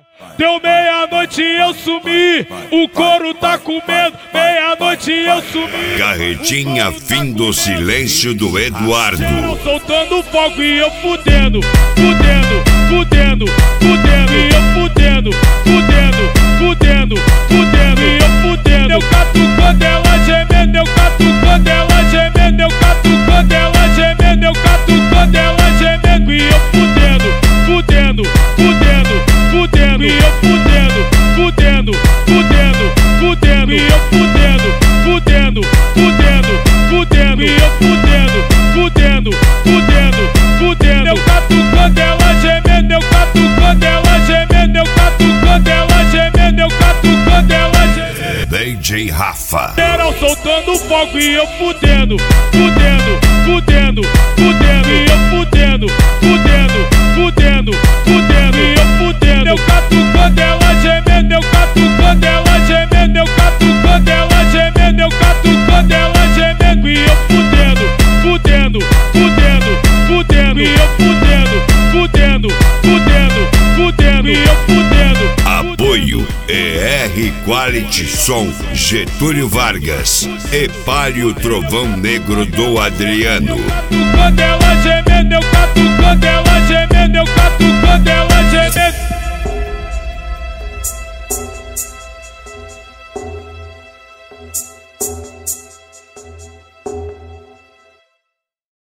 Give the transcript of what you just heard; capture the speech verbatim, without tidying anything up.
Deu meia-noite e eu sumi, o couro tá comendo, meia-noite e eu sumi. Carretinha, fim do silêncio do Eduardo. Soltando fogo e eu fudendo, fudendo, fudendo, fudendo, e eu fudendo, fudendo, fudendo, fudendo, e eu fudendo. Eu catucando ela gemendo, eu catucando ela gemendo, eu catucando ela gemendo, eu catucando ela gemendo, e eu fudendo, fudendo, fudendo, fudendo, e eu fudendo, fudendo, fudendo, fudendo, e eu fudendo, fudendo, fudendo, fudendo, e eu fudendo, fudendo, fudendo, fudendo. Eu catucando ela gemendo, eu catucando ela gemendo, eu catucando ela gemendo, eu catucando ela gemendo. D J Rafa. Geral soltando fogo e eu fudendo, fudendo, fudendo, fudendo, e eu fudendo, fudendo, fudendo, fudendo, e eu fudendo. Eu catucando ela gemendo, eu catucando ela gemendo, eu catucando ela gemendo, eu catucando ela gemendo, e eu fudendo, fudendo, fudendo, fudendo, e eu fudendo, fudendo, fudendo, fudendo, e eu fudendo. Apoio E R Quality Som, Getúlio Vargas e Palio Trovão Negro do Adriano. Catucando ela gemendo, eu catucando ela gemendo, eu catucando ela gemendo.